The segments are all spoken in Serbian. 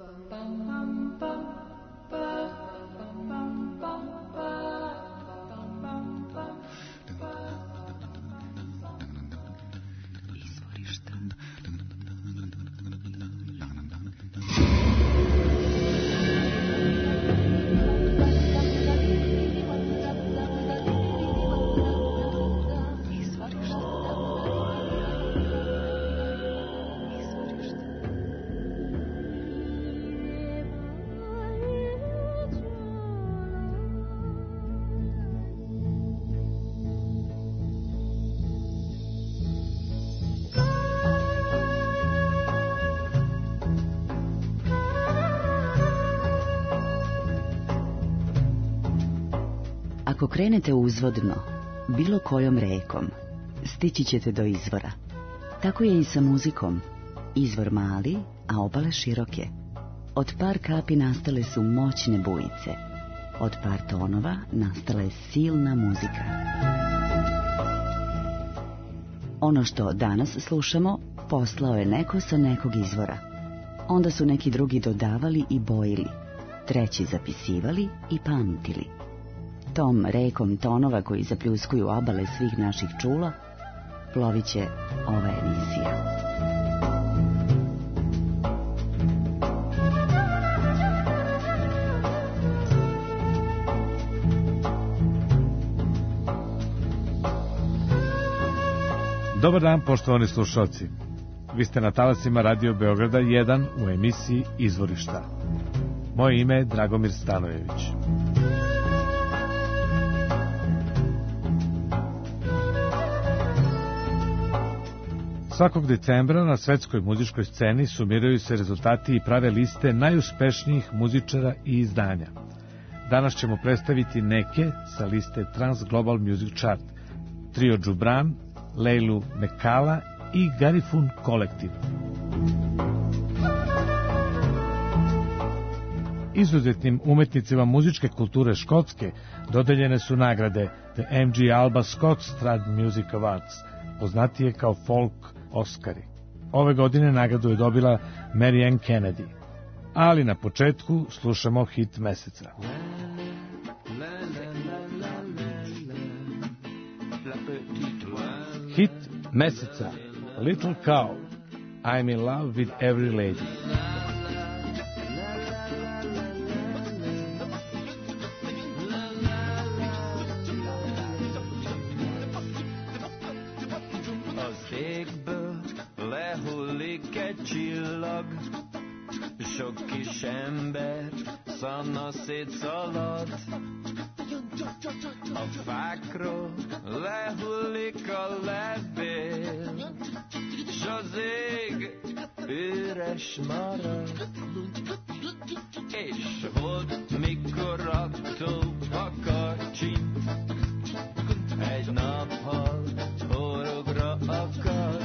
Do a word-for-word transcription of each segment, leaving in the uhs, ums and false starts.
Ako krenete uzvodno, bilo kojom rekom, stići ćete do izvora. Tako je i sa muzikom. Izvor mali, a obale široke. Od par kapi nastale su moćne bujice. Od par tonova nastala je silna muzika. Ono što danas slušamo, poslao je neko sa nekog izvora. Onda su neki drugi dodavali i bojili, treći zapisivali i pamtili. Tom rekom tonova koji zapljuskuju obale svih naših čula, plovit će ova emisija. Dobar dan, poštovani slušalci. Vi ste na talasima Radio Beograda jedan u emisiji Izvorišta. Moje ime je Dragomir Stanojević. Svakog decembra na svetskoj muzičkoj sceni sumiraju se rezultati i prave liste najuspešnijih muzičara i izdanja. Danas ćemo predstaviti neke sa liste Trans Global Music Chart, trio Džubran, Lejlu Mekala i Garifun Collective. Izuzetnim umetnicima muzičke kulture Škotske dodeljene su nagrade The M G Alba Scott Strad Music Awards, poznatije kao Folk Oscari. Ove godine nagradu je dobila Mary Ann Kennedy. Ali na početku slušamo hit meseca. Hit meseca, Little Cow, I'm in love with every lady. Sok kis ember szanna szétszalad, a fákról lehullik a levél, s az ég üres marad. És volt, mikor raktuk a kacsit, egy naphal horogra akad.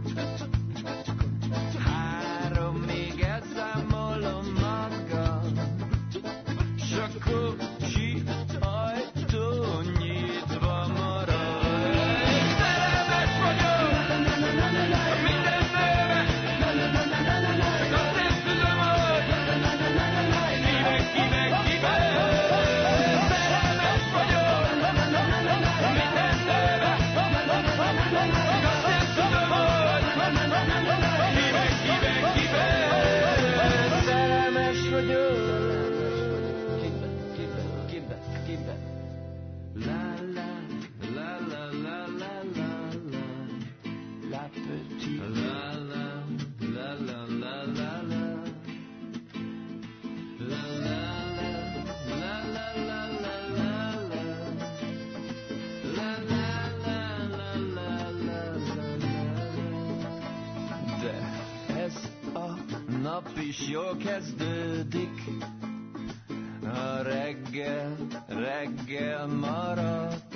És jól kezdődik, a reggel, reggel maradt.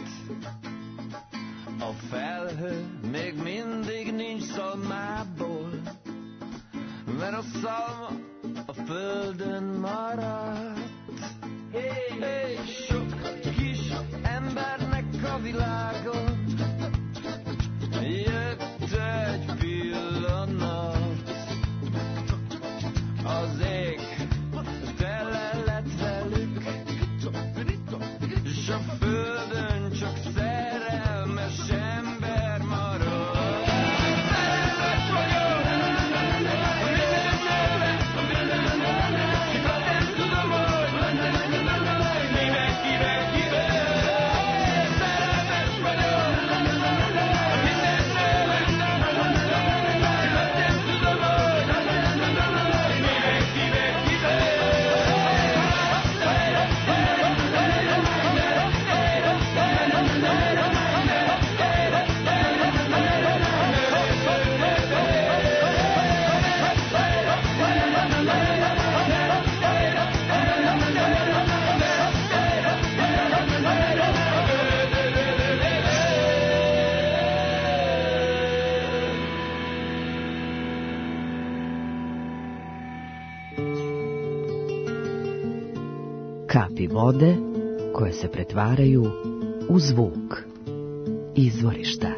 A felhő még mindig nincs szalmából, mert a szalma a földön maradt. Hey, hey, sok kis embernek a világon jött egy pillanat. Az ég Kapi vode koje se pretvaraju u zvuk. Izvorišta.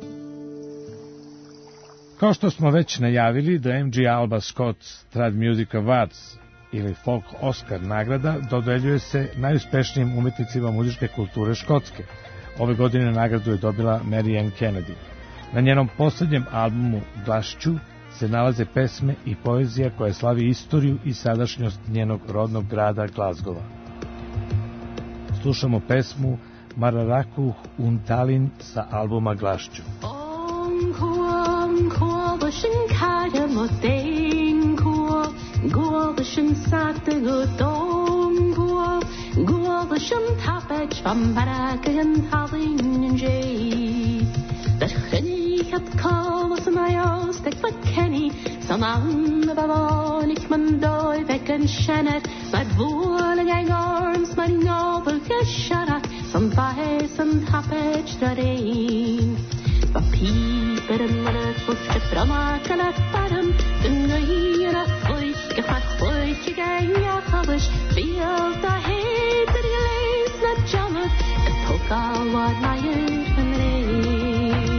Kao što smo već najavili, da M G Alba Scott Trad Music Awards ili Folk Oscar nagrada dodeljuje se najuspešnijim umetnicima muzičke kulture Škotske. Ove godine nagradu je dobila Mary Ann Kennedy. Na njenom posljednjem albumu Glašću se nalaze pesme i poezija koja slavi istoriju i sadašnjost njenog rodnog grada Glasgowa. Slušamo pesmu Mararakuh Untalin sa albuma Glašću. Het kou was mij oost, ik beken niet. Zo'n andere bewoon ik mijn dooi weg en schenner. Met woelig en arms, mijn nobel gescharat. Zo'n bijs en tapetje daarheen. Wat pieper en het voetje bramaken het barm. De nieuwe en vloeitje gaat vloeitje gang ja gewisch. Veel te heet er gelezen het jammer. Het ook al wat naar je van reen.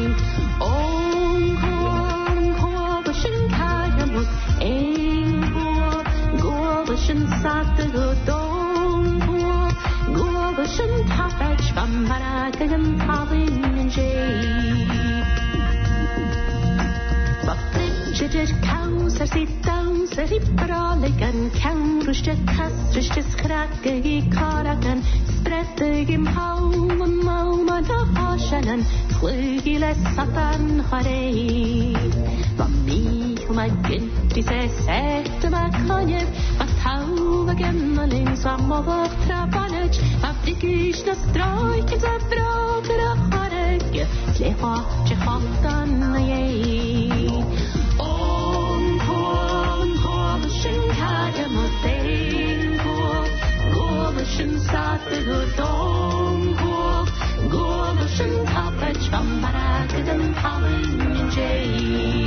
Sat go dong go go the shin tapage from Maragan Pavin and Jay. But fridget cows are sit down, sit brolic and countrish to castrish to scracky caragan, spread the game home and moment of caution and fluggy less satan hare. But me, my guilty says, set to my connive. Hou again alleen samen wat trabanetje, maar ik is de struikjes en broken de harretje, slecht wat je gaat dan jij. Om kom, kom, schön kade moteen, kom, kom, schön satte godong, kom, kom, schön tapetje van baraken den palen in jay.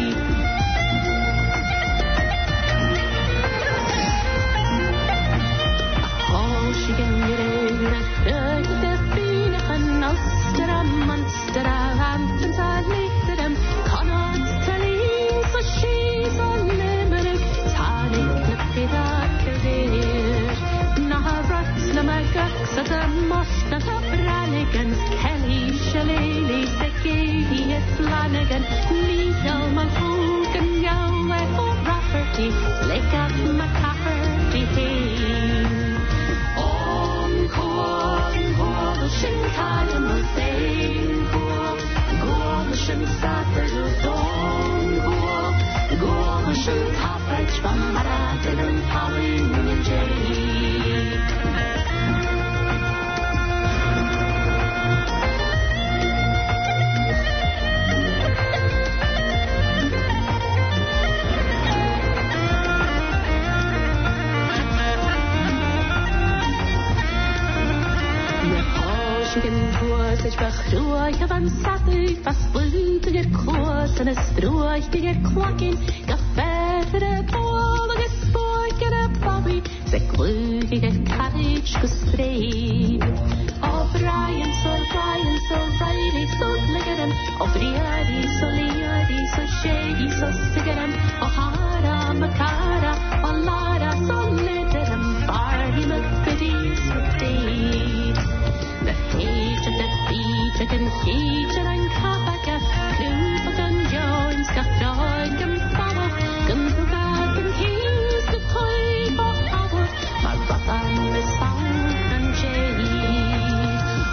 Groeien van sappig, was bloediger koos en een strooiger kwakking. De verdere bolige spookere bobby, de klugiger carriage gestreed. Of Ryan, so Ryan, so Riley, so Liggeren. Of Riadi, so Liadi, so Shady, so Siggeren. O Hara, Makara, o Lara, so Litteren. Barney, McBiddy, so Dave. The hate of the beat, and heat and kapaka, Club and Jones, Gaffroy, and Baba, Gumbuga, and Kings, the toy for Howard, my brother, Miss Sound and Jay.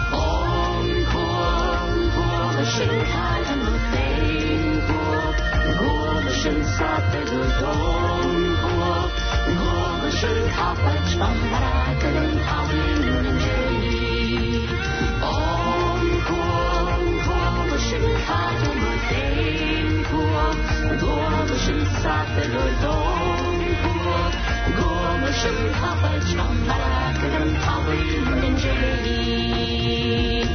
On call, coalition, Kai and the Thane, coalition, Saturday, on call, coalition, Kapach, from Maracan and Howling and Jay. Gormischen Satte Lodon Kur, Gormischen Kapach von Maracan and Howling and Jay.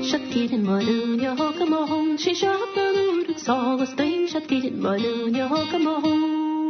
Shakidin Marunya Hokamahon, she shot the Ludik Saul, a stain, Shakidin Marunya Hokamahon.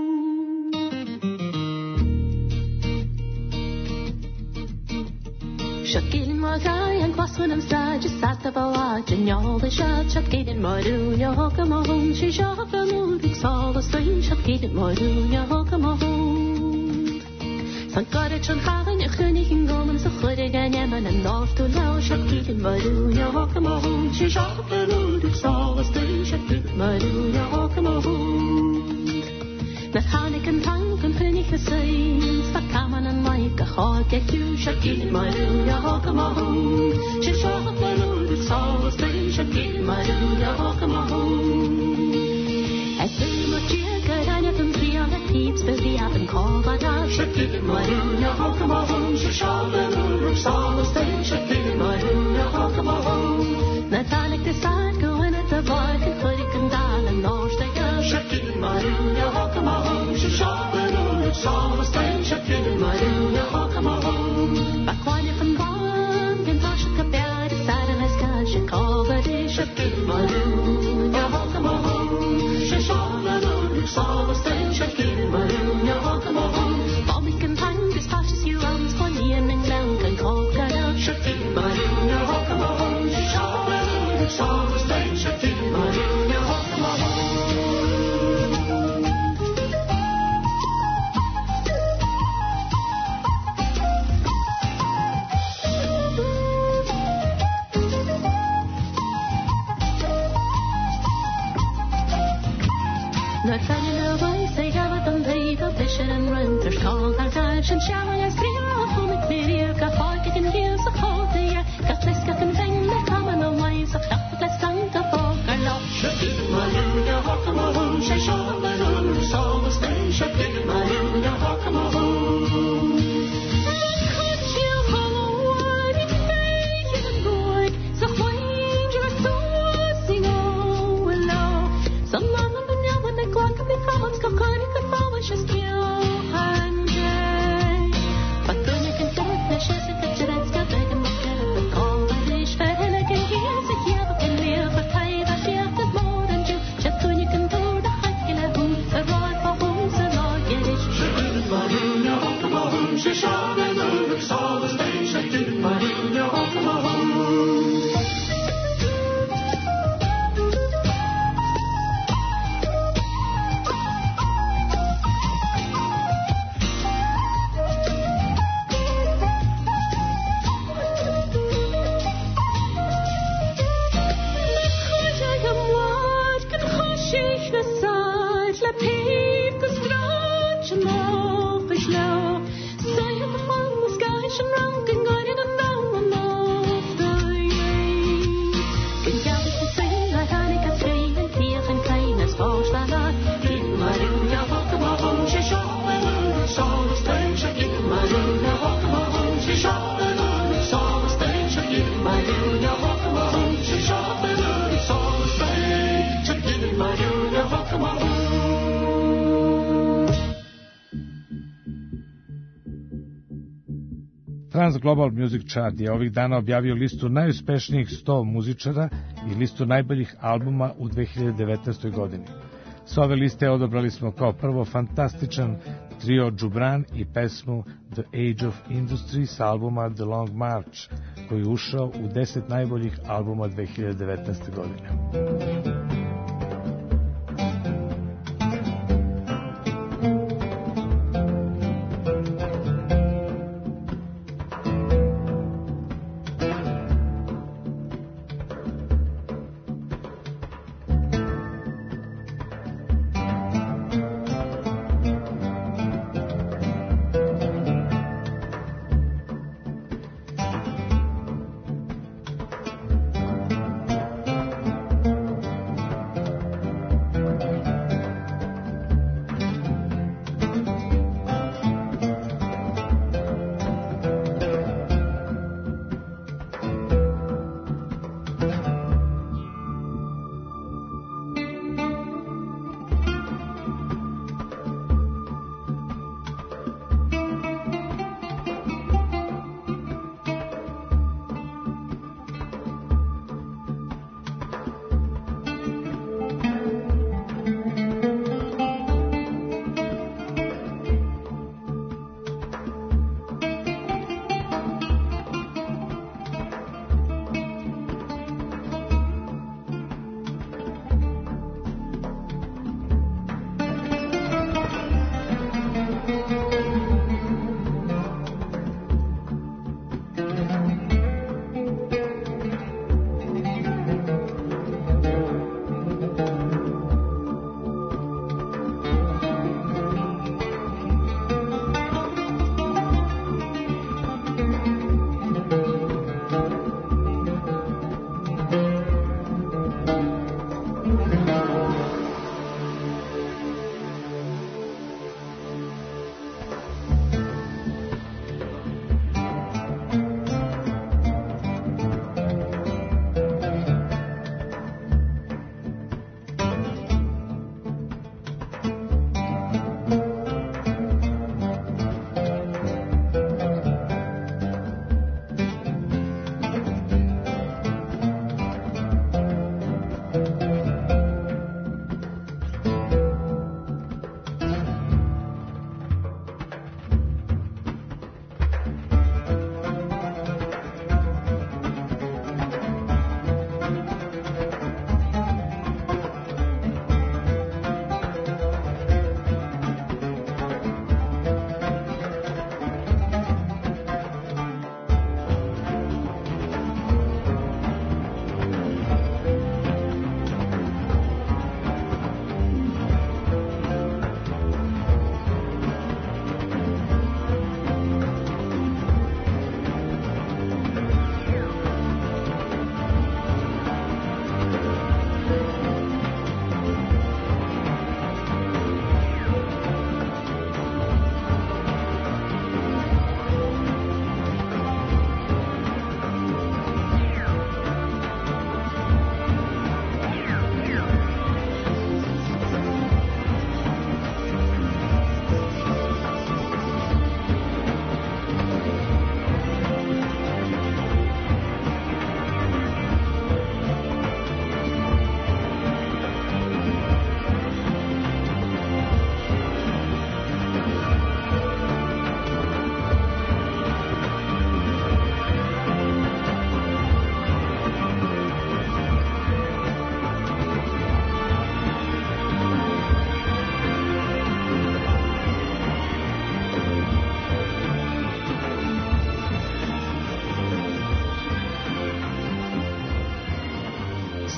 Shakidin Magai and Quaswin and Saj, sat the Valaj, and y'all the shot, Shakidin Marunya Hokamahon, she shot the Ludik Saul, a stain, Shakidin Marunya Hokamahon. Sankarich and Haven, a König in Goman, so Hudig and Yemen, and North to Lao, Shakidin Marunya Hokamahon, she shot the Ludik Saul, a stain, Shakidin Marunya Hokamahon. That Hanik and Tank and König the same, Stakaman and Mike, a hog get you, Shakidin Marunya Hokamahon, she shot the Ludik Saul, a stain, Shakidin Marunya Hokamahon. I say much you could I can see on the peeps, but the up and call my dog. Shakidin Marunya Hokamahon, she shot the Ludik Saul, a stain, Shakidin Marunya Hokamahon. Natalik the side going at the bike and Hudik and Dal and North they go. Shakidin Marunya Hokamahon, she shot the Ludik Saul, a stain, Shakidin Marunya Hokamahon. Back when you from Bond, and Toshka Bear, the side and the sky, she called the dish. Shakidin Marunya Hokamahon, she shot the Ludik Saul, a stain, Shakidin Marunya Hokamahon. Bobby can find his cautious you runs for the end and down can call cut out. Shakidin Marunya Hokamahon, she shot the Ludik Saul, a stain, Shakidin Marunya Hokamahon. Not finding a voice, they have a thumb, they go fishing and run. There's called our times and showering as three or four material. Got five kicking heels, a cold year. Got this got them thing, they come on the ways of that. Let's time to folk our love. Shakidin Marunya Hokamahon, she shot the Ludik Saul, a stain, Shakidin Marunya Hokamahon. Could you hold what it made you good? So find your soul, sing oh, hello. Some love and Quantum becomes Kokani can follow just kill and day. But when you can get the shit that you that's got big and look at the call by dish, but then I can hear the kill and live a tie that you have more than you. Just when you can do the hike in a boot, a rock for who's a log, get it. Shakidin Marunya Hokamahon, she shot the Ludik Saul, a stain, Shakidin Marunya Hokamahon. Transglobal Music Chart je ovih dana objavio listu najuspešnijih sto muzičara i listu najboljih albuma u dve hiljade devetnaestoj godini. S ove liste odabrali smo kao prvo fantastičan trio Džubran i pesmu The Age of Industry s albuma The Long March, koji je ušao u deset najboljih albuma dve hiljade devetnaeste. godine.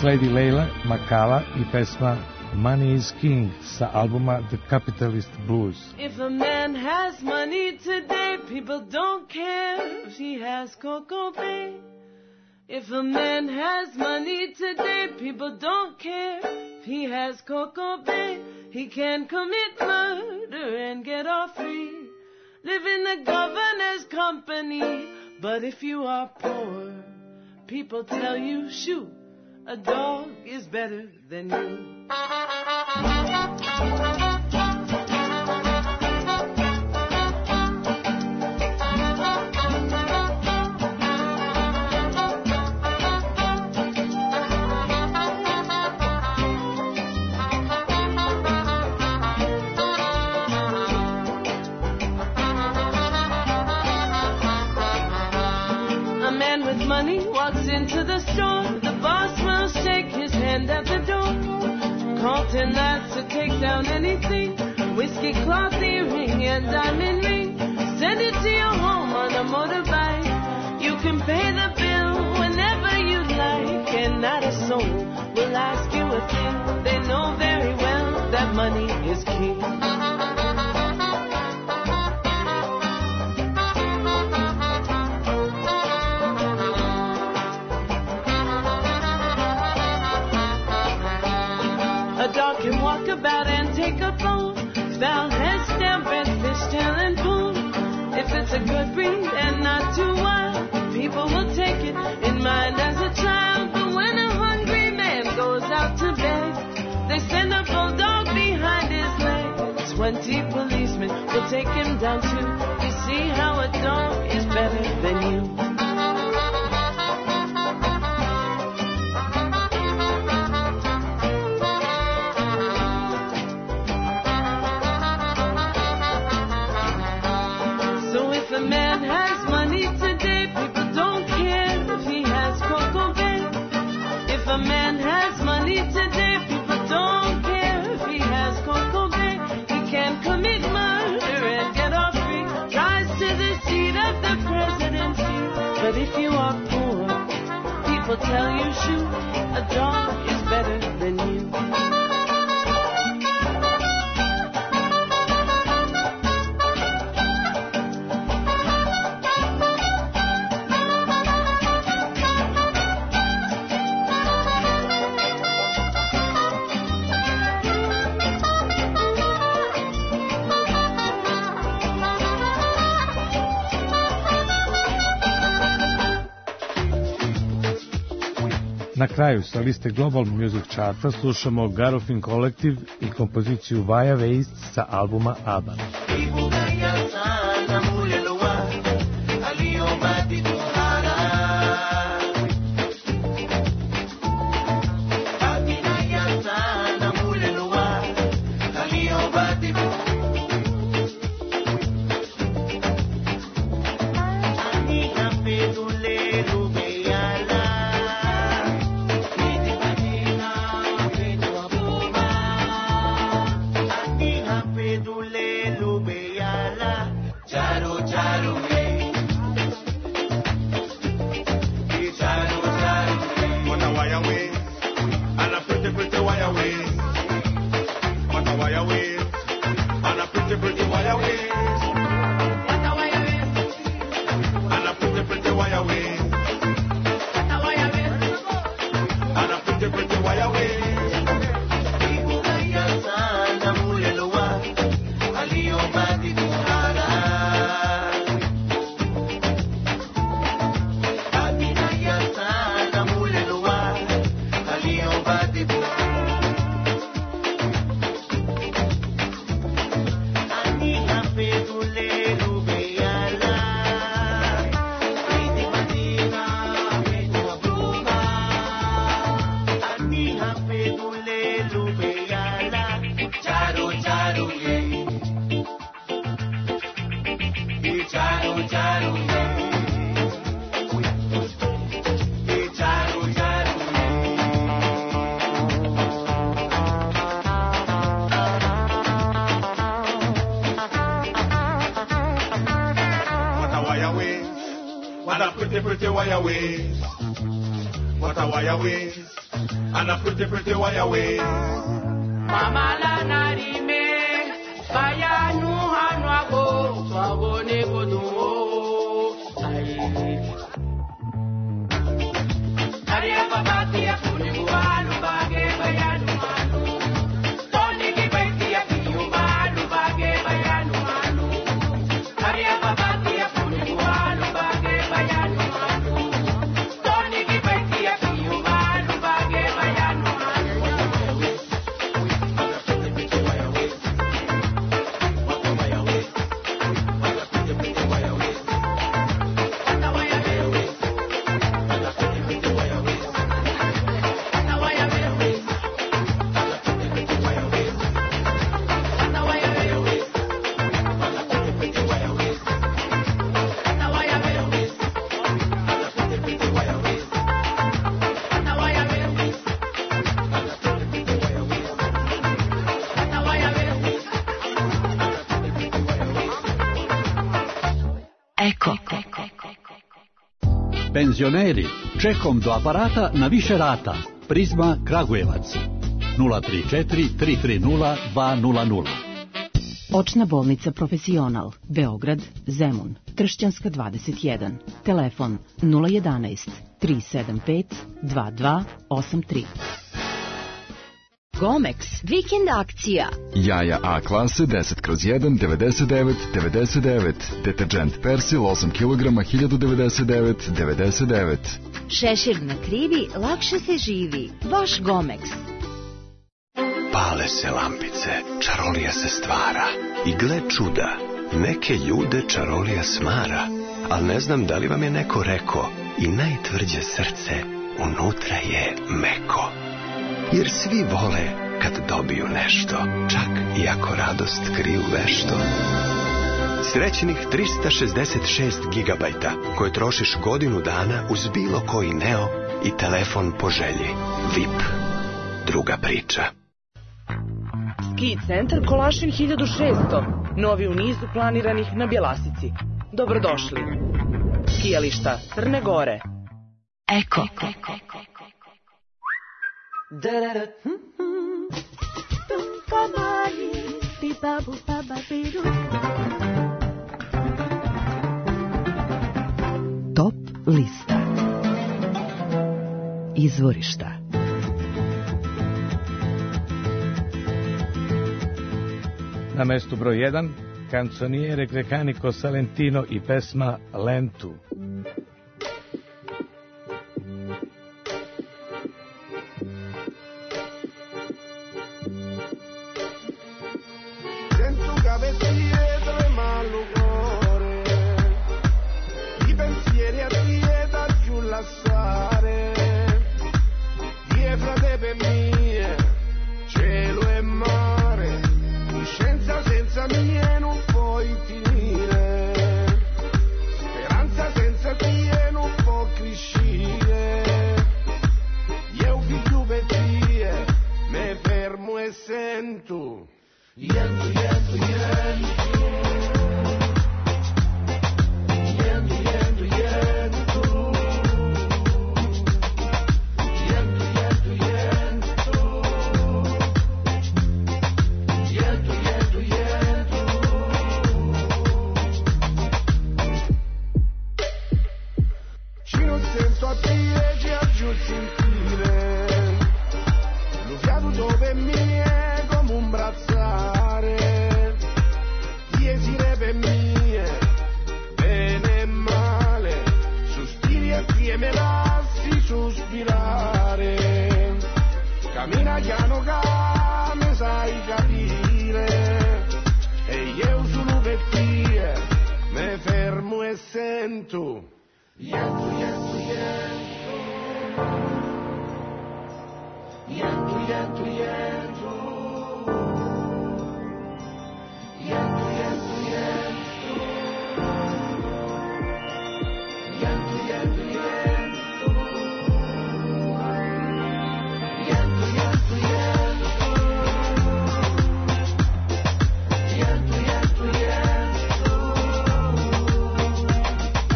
sledi Leila Makala i pesma Money is King sa albuma The Capitalist Blues. If a man has money today, people don't care if he has Coco Bay. If a man has money today, people don't care if he has Coco Bay. He can commit murder and get off free, live in the governor's company. But if you are poor, people tell you, shoot, a dog is better than you. A man with money walks into the store. The boss will shake his hand at the door. Call ten lads to take down anything. Whiskey cloth earring and diamond ring. Send it to your home on a motorbike. You can pay the bill whenever you like, and not a soul will ask you a thing. They know very well that money is king. A dog can walk about and take a bone, foul head, stamp, red fish, tail, and pool. If it's a good breed and not too wild, people will take it in mind as a child. But when a hungry man goes out to bed, they send a bulldog behind his leg. Twenty policemen will take him down too. You see how a dog is better than you. If a man has money today, people don't care if he has Coco Bay. If a man has money today, people don't care if he has Coco Bay. He can commit murder and get off free, rise to the seat of the presidency. But if you are poor, people tell you, shoot, a dog is better than you. Na kraju sa liste Global Music Charta slušamo Garofin Collective i kompoziciju Vaya Waste sa albuma ABBA. What a pretty, pretty wire waist. What a wire waist. and a pretty, pretty wire waist. Mama la narime, faya nu hanwago, swago ne godu. Aria babati ya kuni mualu bage bayanu manu. Toni ki baiti ya kuni mualu bage bayanu manu. Aria babati ya kuni mualu bage bayanu manu. Toni ki baiti ya kuni mualu bage bayanu manu. Eko. Penzioneri, čekom do aparata na više rata. Prizma Kragujevac. nula tri četiri tri tri nula dva nula nula. Očna bolnica Profesional, Beograd, Zemun, Tršćanska dvadeset jedan. Telefon nula jedanaest tri sedam pet dva dva osam tri. Gomex, vikend akcija. Jaja A klase deset kroz jedan devedeset devet devedeset devet. Deterđent Persil osam kilograma hiljadu devedeset devet devedeset devet. Šešir na krivi, lakše se živi. Vaš Gomex. Pale se lampice, čarolija se stvara. I gle čuda, neke ljude čarolija smara. Al ne znam da li vam je neko rekao, i najtvrđe srce unutra je meko. Jer svi vole kad dobiju nešto, čak i ako radost kriju vešto. Srećnih trista šezdeset šest gigabajta koje trošiš godinu dana uz bilo koji Neo i telefon po želji. V I P. Druga priča. Ski centar Kolašin hiljadu šesto. Novi u nizu planiranih na Bjelasici. Dobrodošli. Skijališta Crne Gore. Eko. Top lista. Izvorišta. Na mestu broj jedan, Canzoniere Grecanico Salentino i pesma Lentu.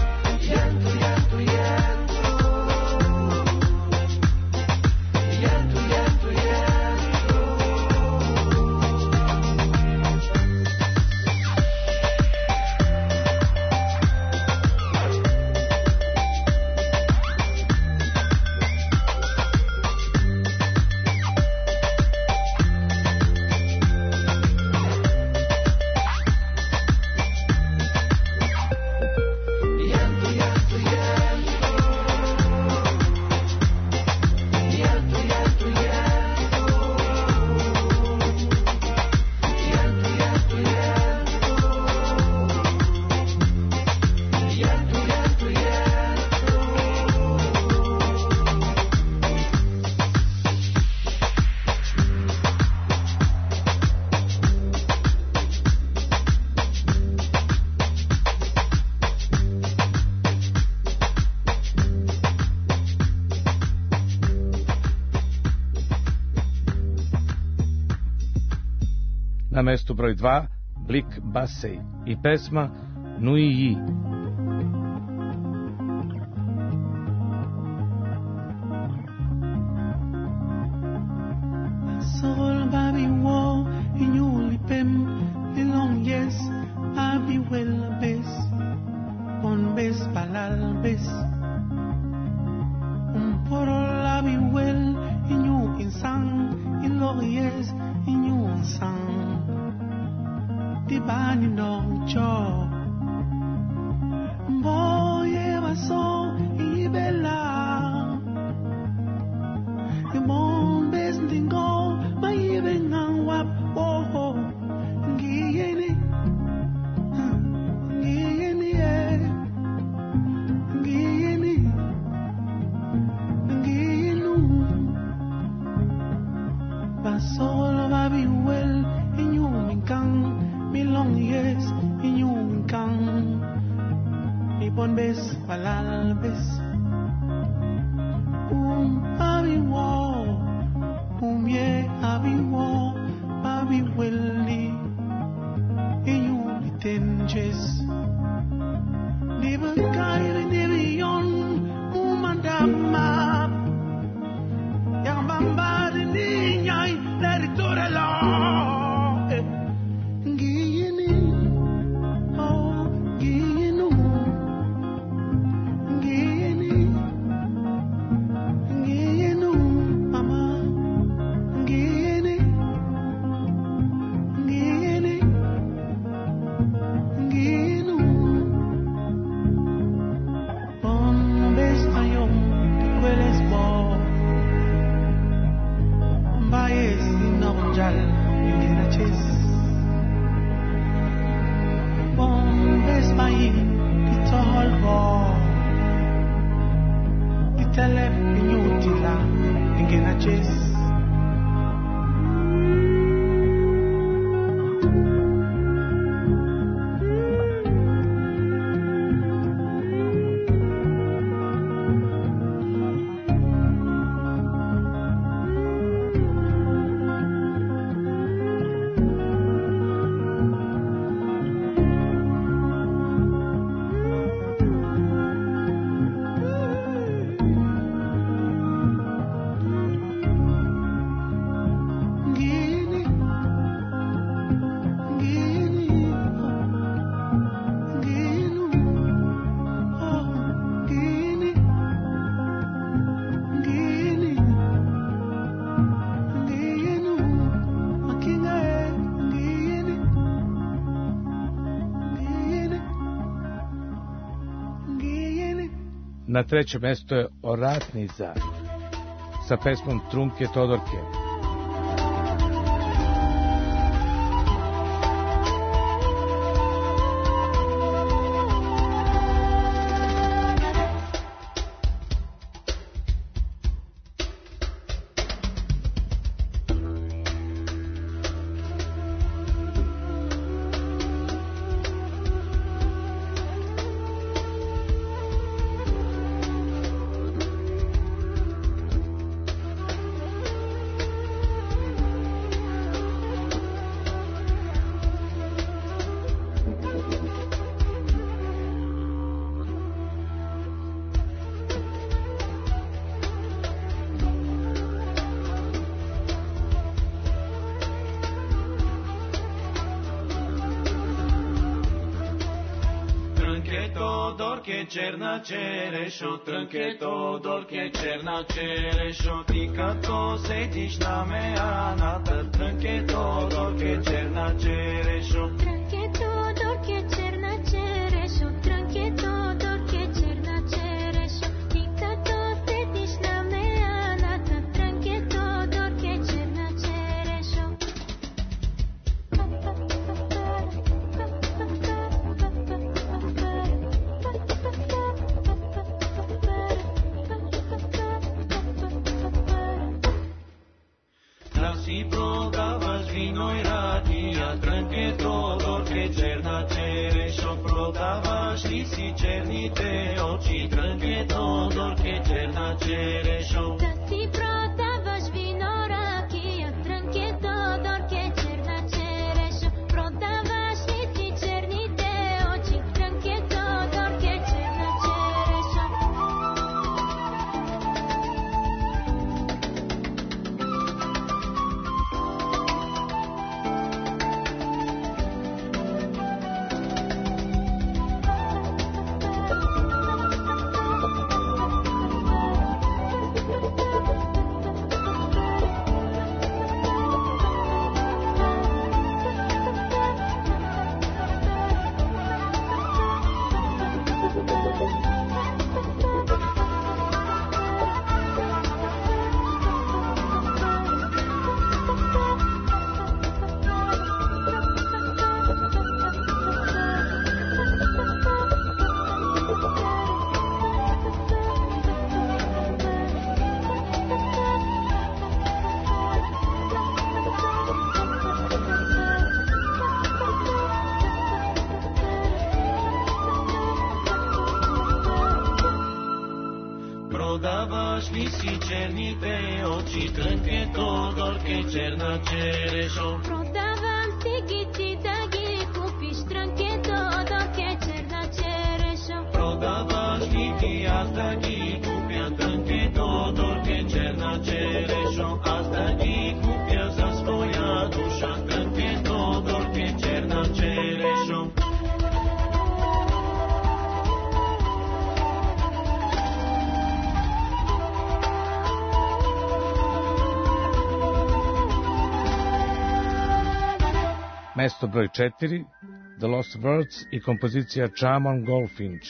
Yeah. Na mestu broj dva Blik Basej i pesma Nui Yi. Sol babi wo in you lipem the long yes I be well bes on bes palal bes un poro la be well in you in sang in long yes in you in sang di bani no cho boye vaso i bella the mon bes dingo mai vengan wap oh ngiyeni ngiyeni ngiyeni ngiyenu basol va bi well in you minkan mi long yes in you minkan mi bon bes balal bes um abi wo um ye abi wo abi welli e you tenjes never kaire never yon umandama yang bamba ni nyai dari torelo ngiyeni oh ngiyenu ngiyeni ngiyenu mama ngiyeni ngiyeni ngiyenu bon bes ayom queles bo mbaes inonjal ngena ches bon bes mai kitol bo kitelep nyutila ngena ches Na trećem mestu je Oratnica sa pesmom Trunke Todorke. Cerna cerešo, trnke Todorke, cerna cerešo, ti kad to sediš na meanata, trnke Todorke, cerna cerešo. Trnke Todorke, cerna cerešo, trnke Todorke, cerna cerešo, ti kad to sediš na meanata, trnke Todorke, cerna cerešo. Si prodavaš vino i radija, trnke Todorke, cerna cerešo, prodavaš li si černite oči, trnke Todorke, cerna cerešo. Da si prodavaš vino rakija, trnke Todorke, cerna cerešo. Prodavaš li si černite oči, trnketo, dorke, černa čerešo. Prodavam cigiti da gi kupiš, trnketo, dorke, černa čerešo. Prodavaš li ti az da gi kupja, trnketo, dorke, černa čerešo. Az da gi kupja za svoja duša, trnketo, dorke, černa čerešo. Mesto broj četiri, The Lost Words i kompozicija Charmon Goldfinch.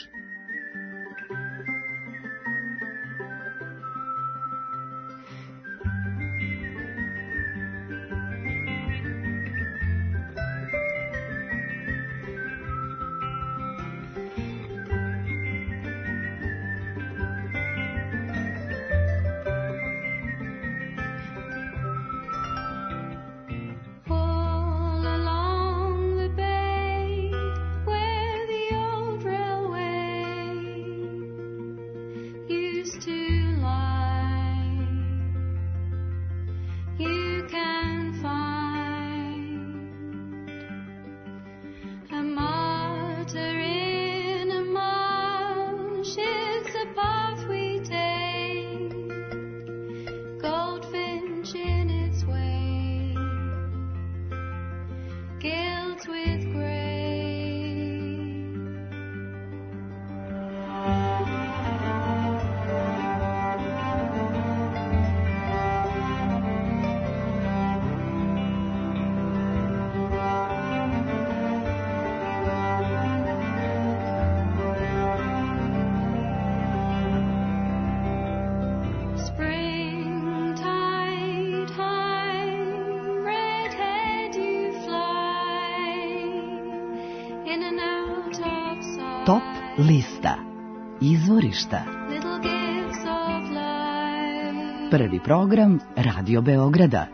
Top lista. Izvorišta. Prvi program Radio Beograda.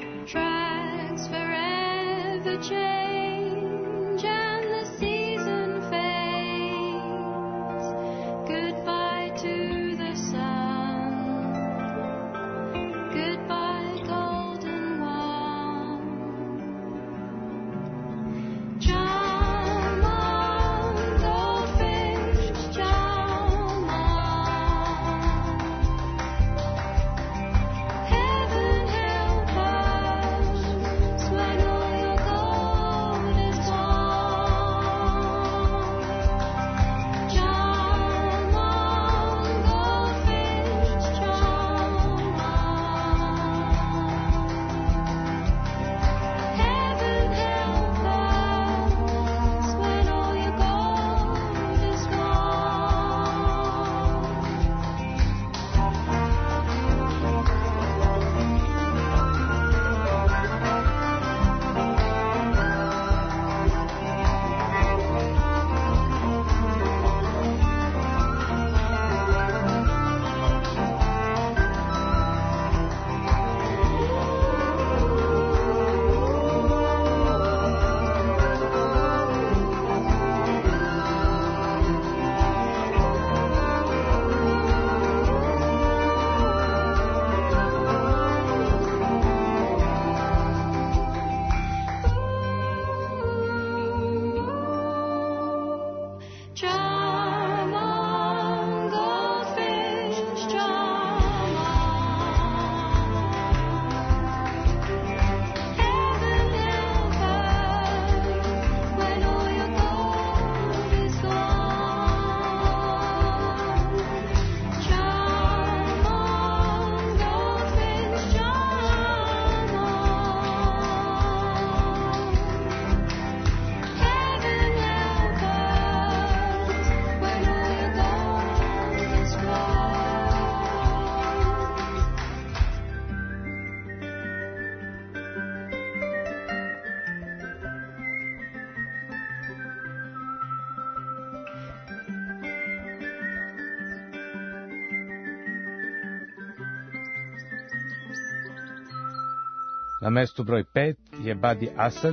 Na mestu broj pet je Badi Asad,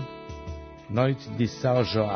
Noite de São João.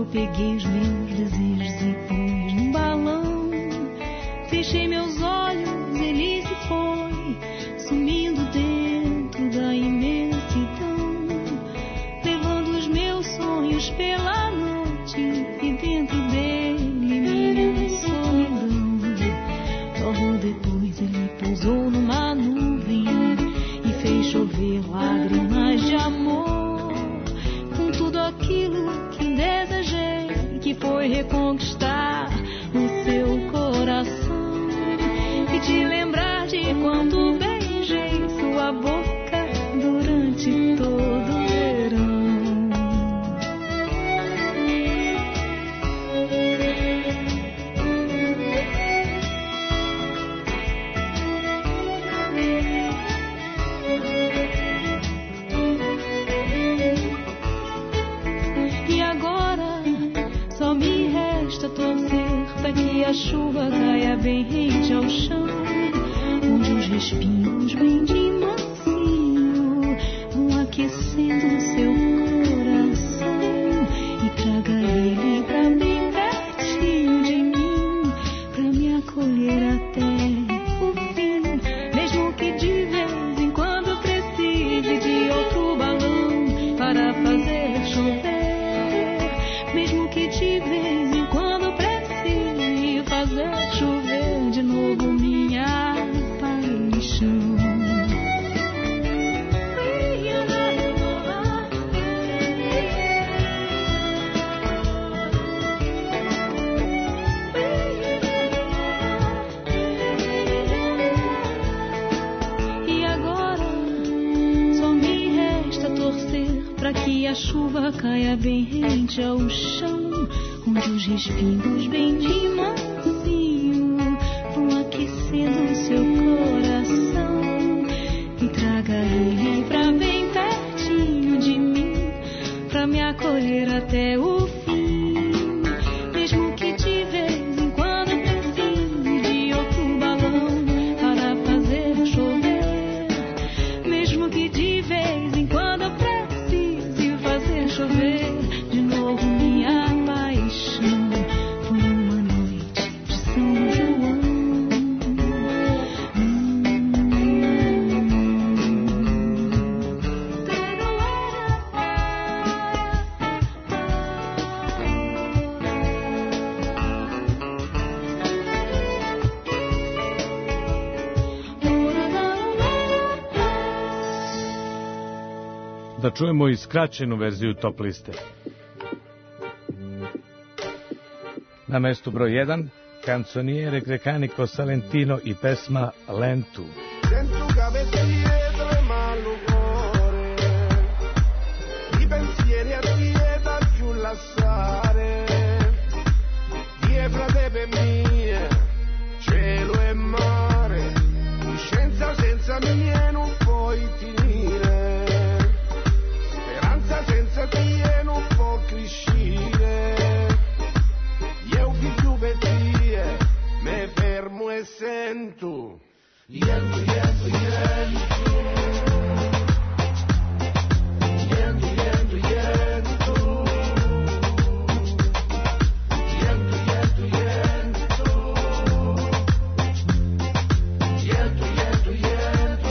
peguei os meus desejos e pus num balão. Fechei meus olhos, ele se foi, sumindo dentro da imensidão, levando os meus sonhos pela noite e dentro dele minha solidão. Logo depois ele pousou numa nuvem e fez chover lágrimas de amor, com tudo aquilo que desejei, que foi reconquistar o seu coração e te lembrar de quando beijei sua boca durante todo o verão. E agora só me resta torcer para que a chuva caia bem rente ao chão, onde os respingos bem de mansinho vão aquecendo seu coração, e traga ele pra bem pertinho de mim, pra me acolher até o fim, mesmo que de vez em quando precise de outro balão para fazer chover, mesmo que de vez em quando precise fazer chover de novo minha paixão. E agora só me resta torcer para que a chuva caia bem rente ao chão, onde os respingos bem de mansinho vão aquecendo seu coração, e traga ele pra bem pertinho de mim, pra me acolher até o fim, mesmo que de vez em quando precise de outro balão para fazer chover, mesmo que de vez em quando precise fazer chover de novo minha paixão. Foi uma noite de São João. Da čujemo i skraćenu verziju top liste. Na mestu broj jedan, Canzoniere Grecanico Salentino i pesma Lentu. Sento che avete dietro e malumore, i pensieri a dieta giù lasciare, dietro te per mie, cielo e mare, coscienza senza mie non puoi finire, speranza senza te non può crescere, io vi più per te, me fermo e sento. Yendo, yendo, yendo, yendo, yendo, yendo, yendo, yendo, yendo, yendo, yendo,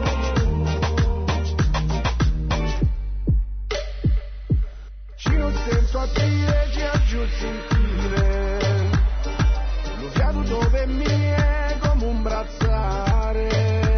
ci non sento a te e ci aggiù sentire, lo fiato dove mi è come un brazzare,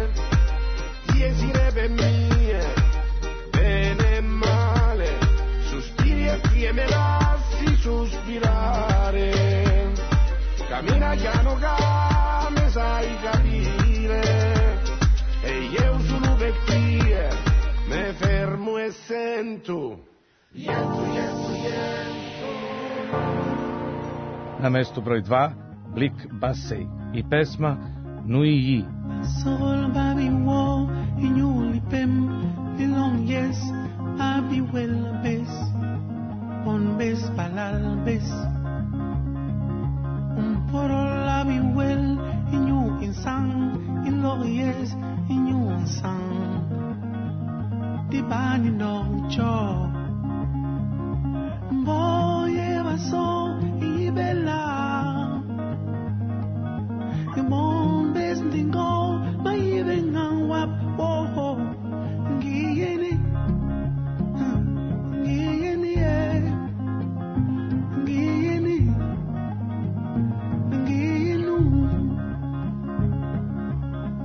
esire per mie, bene e male, sospiri e ti me lasci sospirare, cammina piano che me sai capire, e io sono per te, me fermo e sento, yendo, yendo, yendo. Na mestu broj dva, Blik Basej i pesma Nui Yi. Sol babi wo inyuli pem ilong yes abi well bes on bes palal bes un porol abi well inyu insang ilong yes inyu insang di bani no cho boye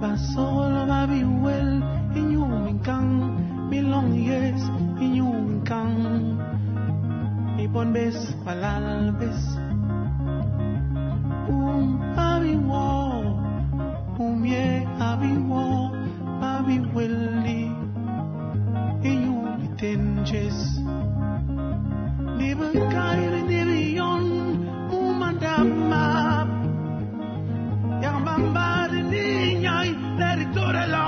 basol ma bi wel in you min kan mi long yes in you min kan mi bon bes palal bes um abi wo um ye abi wo abi welli in you tenjes never kaire never yon umandama yang bamba ni nyai dari torela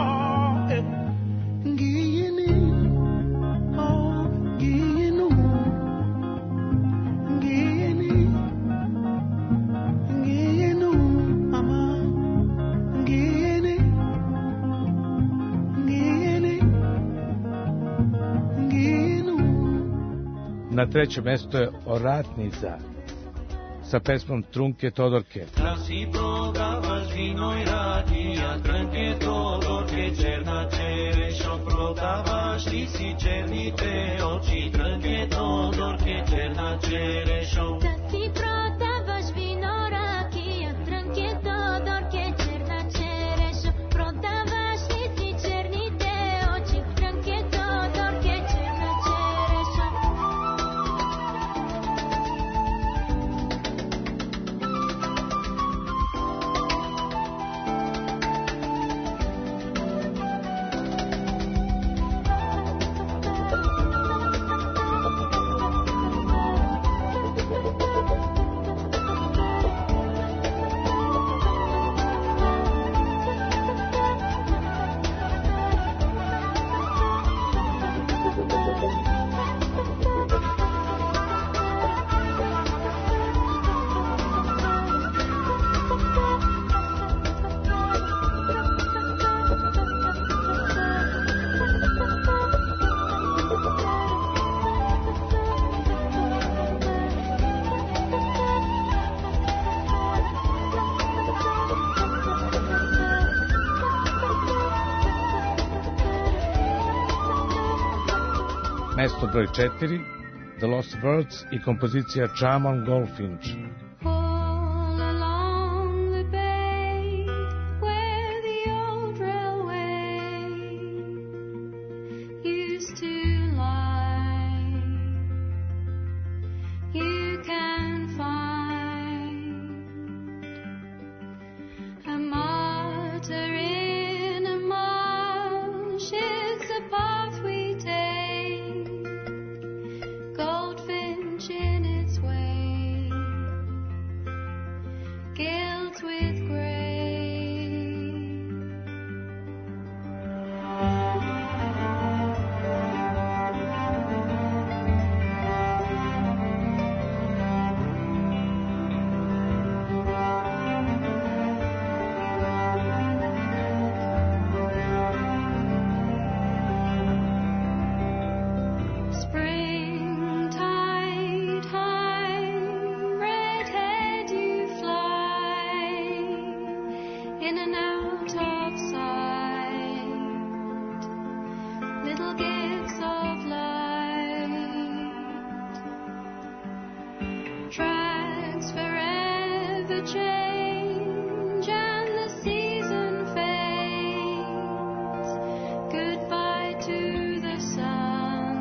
ngini oh nginu ngini nginu mama ngini ngini nginu. Na trećem mjestu je Oratnica sa pesmom Trunke Todorke. Da si prodavaš vino i radija, trnke Todorke, černa čerešo prodavaš, ti si černi te oči, trnke Todorke, černa čerešo. Da si prodavaš vino rakija, trnke Todorke, černa čerešo prodavaš, ti si černi te oči, trnke Todorke, černa čerešo. Mesto broj četiri, The Lost Birds i kompozicija Charmon Goldfinch. All along the bay, where the old railway used to lie, you can find a martyr in a marsh. It's a path we take, goldfinch in its way, gilt with grey. Springtide high, redhead you fly, in and out of sight, little gifts of light, tracks forever change and the season fades, goodbye to the sun,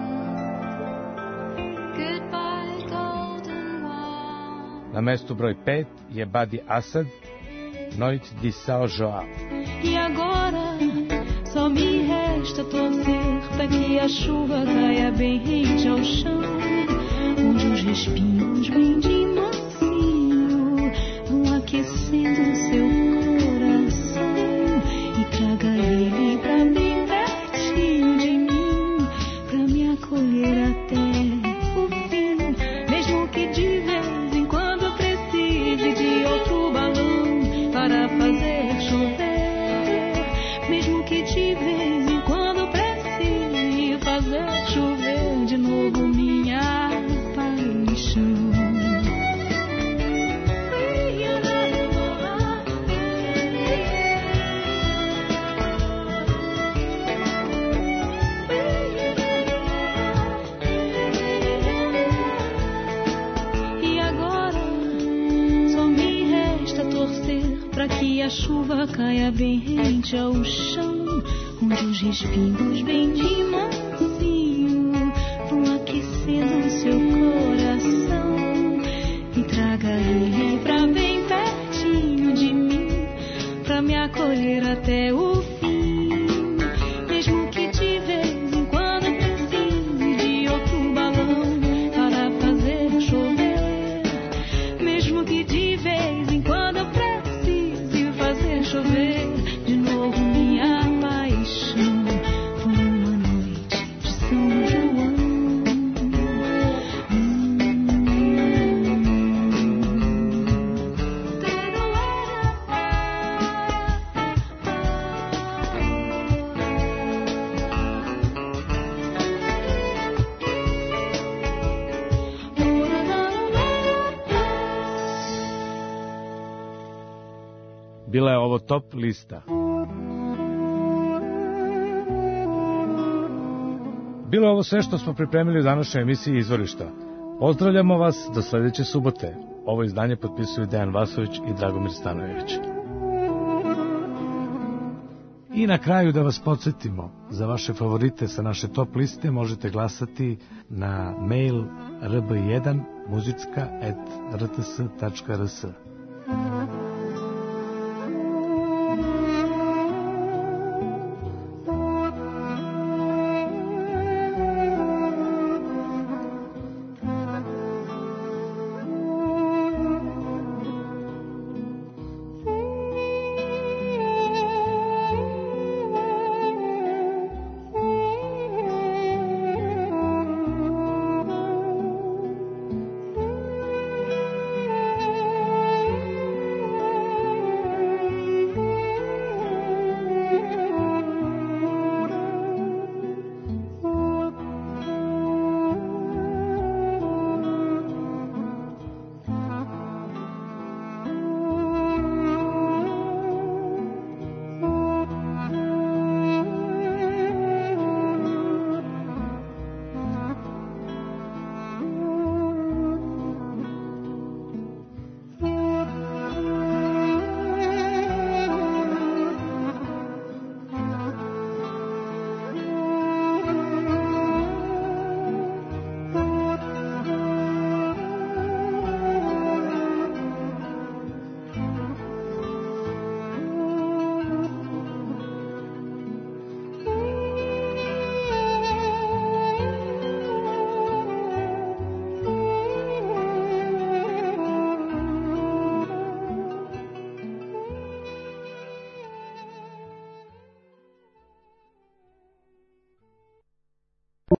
goodbye golden one. Na mestu broj pet je Badi Assad, Noite de São João. E agora só me resta torcer para que a chuva caia bem rente ao chão, onde os respingos bem de mansinho vão aquecendo seu coração, e traga ele pra bem pertinho de mim, pra me acolher até o fim, mesmo que de vez em quando precise de outro balão para fazer chover, mesmo que de vez em quando precise fazer chover de novo minha paixão. caia bem rente ao chão, onde os respingos bem de mansinho vão aquecendo seu coração. E traga ele pra bem pertinho de mim, pra me acolher até o fim. Mesmo que de vez em quando precise de outro balão para fazer chover, mesmo que de vez em quando eu precise fazer chover de novo minha paixão. Foi uma noite de São João. Bila je ovo top lista. Bilo je ovo sve što smo pripremili u današnjoj emisiji Izvorišta. Pozdravljamo vas do sledeće subote. Ovo izdanje potpisuju Dejan Vasović i Dragomir Stanojević. I na kraju da vas podsjetimo, za vaše favorite sa naše top liste možete glasati na mail r b jedan muzicka at r t s tačka r s.